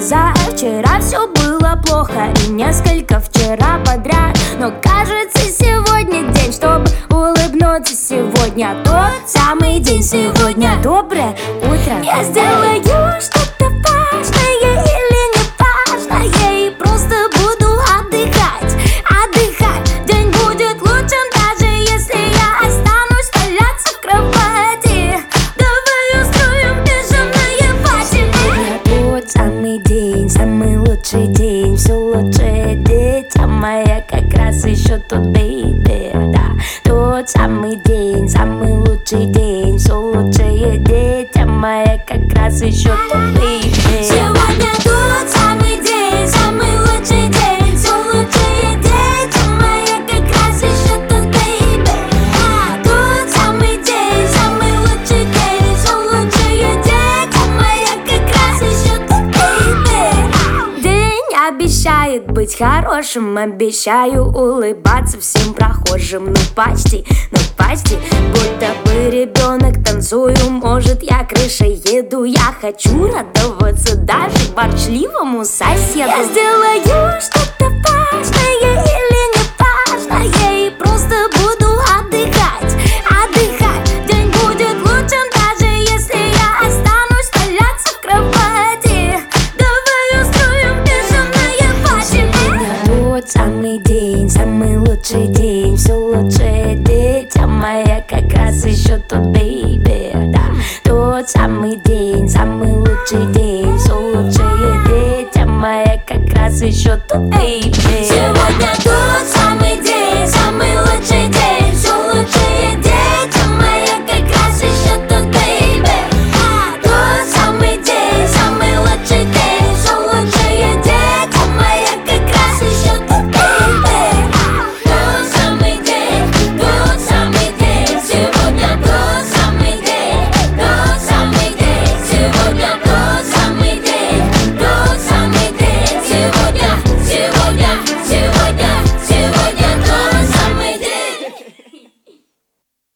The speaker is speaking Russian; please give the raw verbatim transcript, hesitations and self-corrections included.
глаза. Вчера все было плохо и несколько вчера подряд, но кажется, сегодня день, чтобы улыбнуться. Сегодня тот самый день, сегодня доброе утро. Я сделаю что-то важное или не важное, и просто буду отдыхать, отдыхать. День будет лучшим, даже если я останусь валяться в кровати. Давай устроим пижамное пати. Сегодня тот самый день, самый лучший день, все лучшее, дитя моя, как раз еще тут, бейби, да. Тот самый день, самый лучший день, все лучшее, дитя моя, как раз еще тут, бейби. Сегодня тот самый день, самый лучший день, все лучшее, дитя моя, как раз еще тут, бейби. А, тот самый день, самый лучший день, все лучшее, дитя моя, как раз еще тут, бейби. День обещает быть хорошим, обещаю улыбаться всем прохожим. Ну почти, ну почти, будто бы ребенок танцую. Может, я крышей еду, я хочу радоваться даже ворчливому соседу. Я сделаю что-то важное или не важное, и просто буду отдыхать, отдыхать. День будет лучшим, даже если я останусь валяться в кровати. Давай устроим пижамное пати. Тот самый день, самый лучший день, все лучшее, дитя моя, как раз еще тут, бейби, да. Тот самый день, самый лучший день, все лучшее, дитя моя, как раз еще тут, бейби. Сегодня тот